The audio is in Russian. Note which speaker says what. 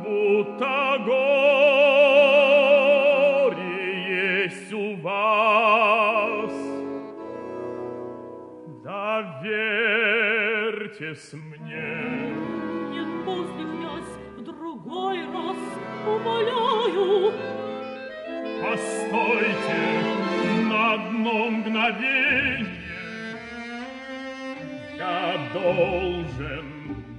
Speaker 1: будто горе есть у вас. Доверьтесь мне.
Speaker 2: Нет, после, князь, в другой раз умоляю.
Speaker 1: Постойте на одно мгновенье. Я должен